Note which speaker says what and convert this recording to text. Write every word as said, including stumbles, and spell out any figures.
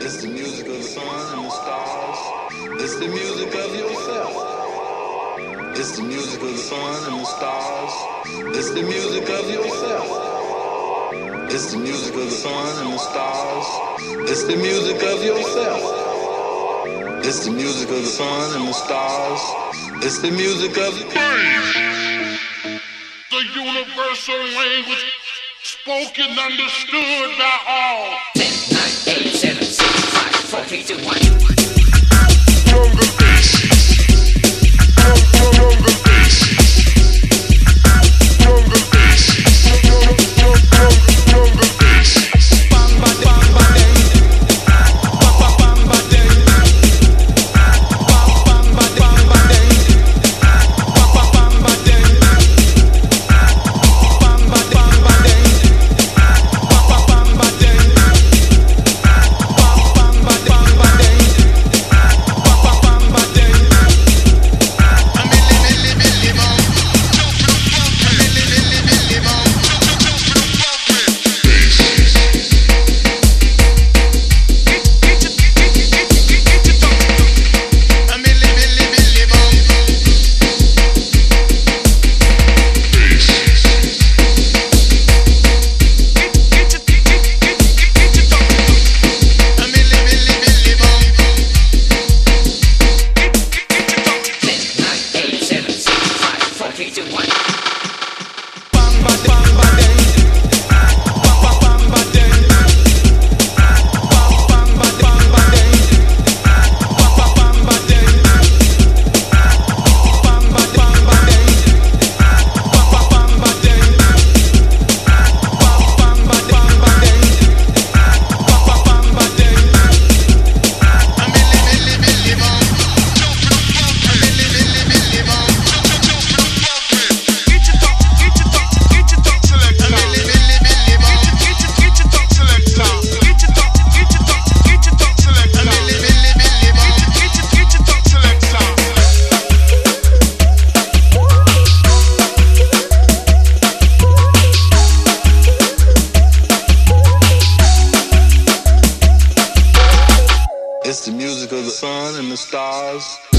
Speaker 1: It's the music of the sun and the stars. It's the music of yourself. It's the music of the sun and the stars. It's the music of yourself. It's the music of the sun and the stars. It's the music of yourself. It's the music of the sun and the stars. It's the music of
Speaker 2: the universal language, spoken, understood by all.
Speaker 3: ten, nine, eight, seven, six, five, four, three, two, one.
Speaker 2: From the basis, from, from, from the basis, from the basis, from, from, from, from the basis.
Speaker 4: Bamba bamba ding, bamba bamba ding, bamba bamba ding, bamba bamba ding, bamba bamba ding, bamba bamba ding, bamba bamba ding, bamba bamba ding.
Speaker 2: A milli milli milli bom, a milli milli milli bom, basis. A milli milli milli bom, basis. A milli milli milli bom.
Speaker 3: ten, nine, eight, seven, six, five, four, three, two, one.
Speaker 4: Bamba bamba ding, bamba bamba ding, bamba bamba bamba ding, bamba bamba ding, bamba bamba ding, bamba bamba ding, bamba bamba bamba ding, bamba bamba ding.
Speaker 2: A milli milli milli bom, a milli milli milli bom. Get your talk, get your talk, get your talk select. A milli milli milli bom. Get your get your talk select. Get your talk, get your talk, get your talk select. A milli milli milli bom. Get your get your talk select.
Speaker 1: It's the music of the sun and the stars.